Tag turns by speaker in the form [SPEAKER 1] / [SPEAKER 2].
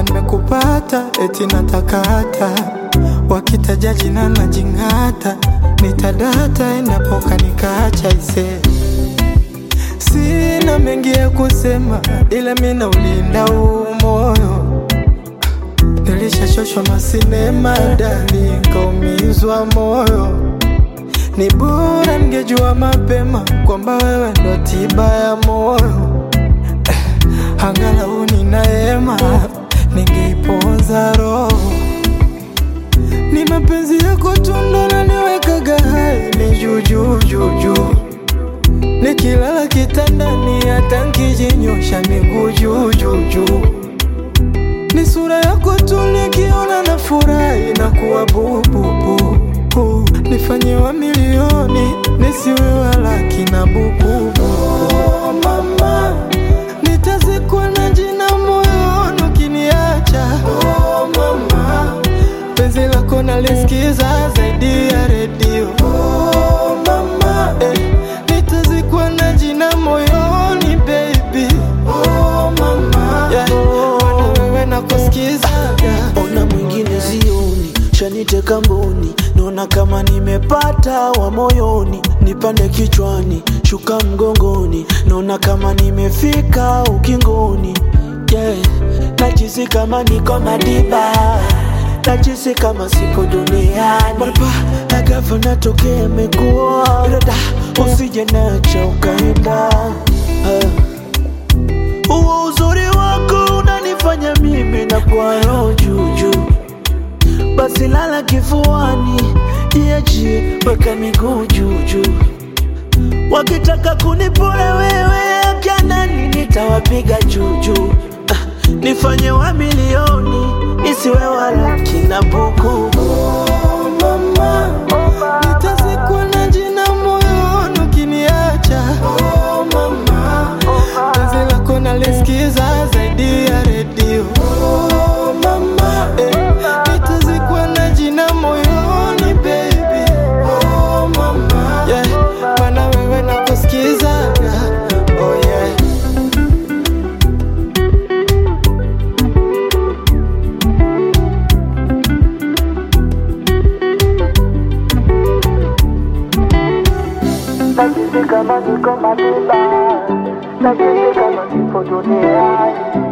[SPEAKER 1] nimekupata eti natakata, wakitaja jina na jingata, nitadata endapoka nikaacha ise. Sina mengi ya kusema ila mina ulinda moyo, nilishachoshwa masinema dali nikaumizwa moyo. Ni bora ningejua mapema kwamba wewe ndo tiba ya moyo. Angalau ninaema ningeiponza roho. Ni mapenzi yako tu ndo naniwekaga hai, ni juu juu juu juu. Nikilala kitandani hata nikijinyosha miguu juu juu juu. Ni sura yako tu nikiona nafurahi na kuwa bubu. Nifanye wa milioni nisiwe wa laki na buku. Oh mama, nitazikwa na jina moyoni ukiniacha. Oh mama, penzi lako nalisikiza zaidi ya redio. Oh mama, nitazikwa na jina moyoni baby. Oh mama, wana wewe nakusikiza.
[SPEAKER 2] Ona mwingine zioni, shaniteka mboni, naona kama nimepata wa moyoni. Nipande kichwani, shuka mgongoni, naona kama nimefika ukingoni. Yeah, najisi kama niko Madiba, najisi kama sipo duniani. Marapa, agafa natokea mekuwa Rada, usije nacha ukaenda. Uo uzuri wako unanifanya mimi na kwa roho juju. Basi lala kifuani, iachie weka miguu juju. Wakitaka kunipora wewe akanani nitawapiga juju. Nifanye wa milioni nisiwe wa laki na buku.
[SPEAKER 1] Oh mama, nitazikwa na jina moyoni ukiniacha. Oh mama, penzi lako nalisikiza zaidi ya redio. Oh mama, nitazikwa na jina moyoni baby. Oh mama, yeah, mana wewe nakusikiza. Oh yeah.
[SPEAKER 2] Najisi kama niko Madiba, najisi kama sipo duniani.